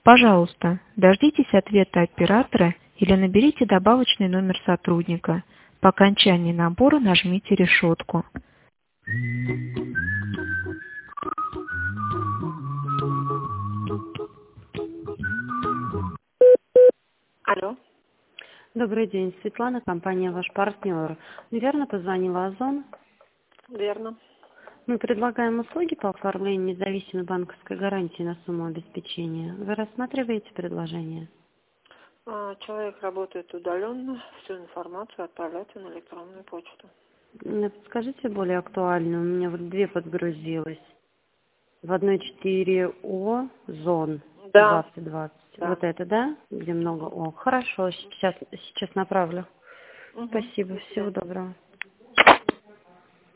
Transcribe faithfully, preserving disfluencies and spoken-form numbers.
Пожалуйста, дождитесь ответа оператора или наберите добавочный номер сотрудника. По окончании набора нажмите решетку. Алло. Добрый день, Светлана, компания «Ваш партнер». Верно позвонила Озон? Верно. Мы предлагаем услуги по оформлению независимой банковской гарантии на сумму обеспечения. Вы рассматриваете предложение? А, Человек работает удаленно, всю информацию отправляйте на электронную почту. М, Подскажите более актуальную. У меня вот две подгрузилось. В одной четыре О, Зон Да, двадцать двадцать. да. Вот это, да? Где много О. Хорошо, сейчас, сейчас направлю. Угу. Спасибо, всего доброго.